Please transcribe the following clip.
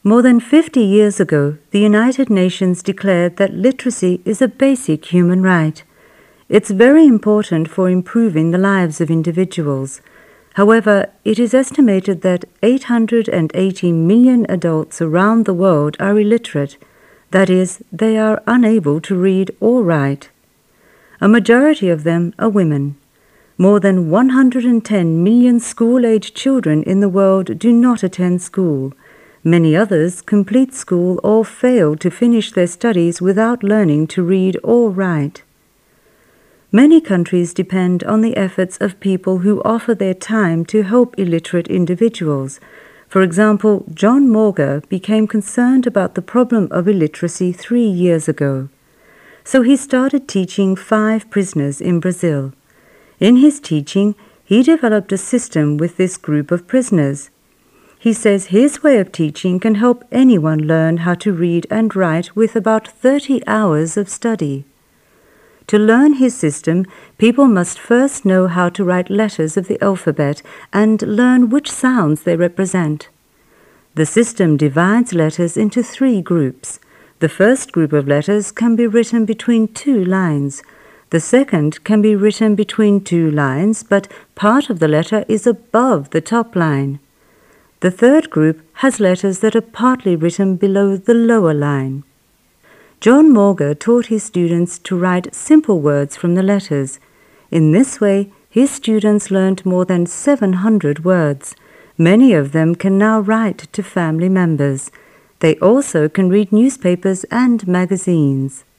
More than 50 years ago, the United Nations declared that literacy is a basic human right. It's very important for improving the lives of individuals. However, it is estimated that 880 million adults around the world are illiterate. That is, they are unable to read or write. A majority of them are women. More than 110 million school-age children in the world do not attend school. Many others complete school or fail to finish their studies without learning to read or write. Many countries depend on the efforts of people who offer their time to help illiterate individuals. For example, John Morga became concerned about the problem of illiteracy 3 years ago. So he started teaching 5 prisoners in Brazil. In his teaching, he developed a system with this group of prisoners. He says his way of teaching can help anyone learn how to read and write with about 30 hours of study. To learn his system, people must first know how to write letters of the alphabet and learn which sounds they represent. The system divides letters into 3 groups. The first group of letters can be written between 2 lines. The second can be written between 2 lines, but part of the letter is above the top line. The third group has letters that are partly written below the lower line. John Morga taught his students to write simple words from the letters. In this way, his students learned more than 700 words. Many of them can now write to family members. They also can read newspapers and magazines.